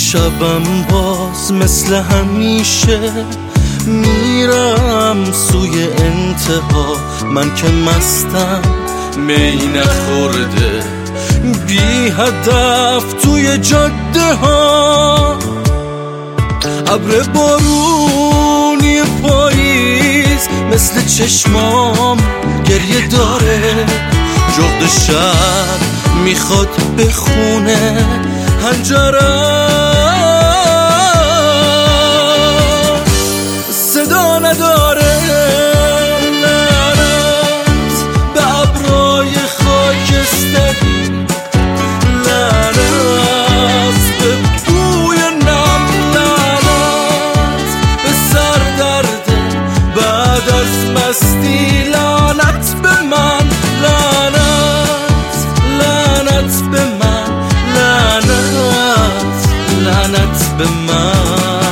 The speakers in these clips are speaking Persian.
شبم باز مثل همیشه میرم سوی انتها. من که مستم می نخورده بی هدف توی جاده ها. ابر بارونی پاییز مثل چشمام گریه داره. جغد شب میخواد بخونه هنجرم، صدا نداره. لعنت به ابرای خاکستری، لعنت به بوی نم، لعنت به سردرد بعد از مستی، لعنت به من، لعنت لعنت به من، لعنت لعنت به من.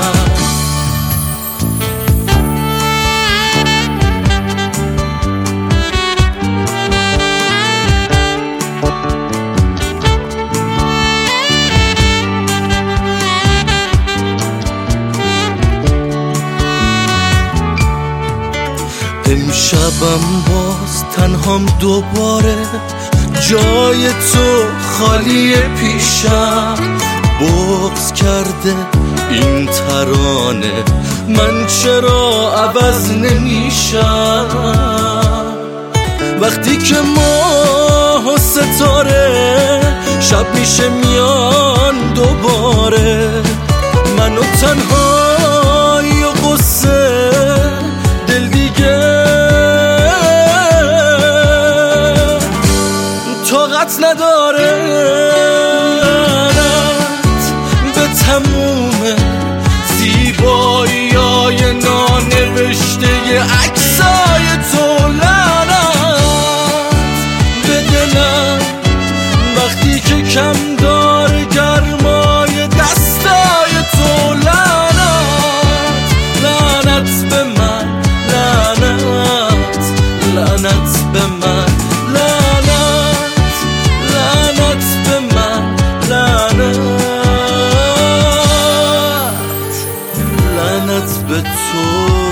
امشبم باز تنهام دوباره، جای تو خالی پیشم. بغض کرده این ترانه، من چرا عوض نمیشم؟ وقتی که ماه و ستاره شب میشه میان دوباره، منو تنهایی و قصه دل دیگه طاقت نداره. لعنت به تموم زیبایی‌های نانوشته عکسای تو، لعنت به دلم وقتی که کم داره گرمای دستای تو، لعنت لعنت به من، لعنت لعنت به من، لعنت لعنت به من، لعنت لعنت به تو.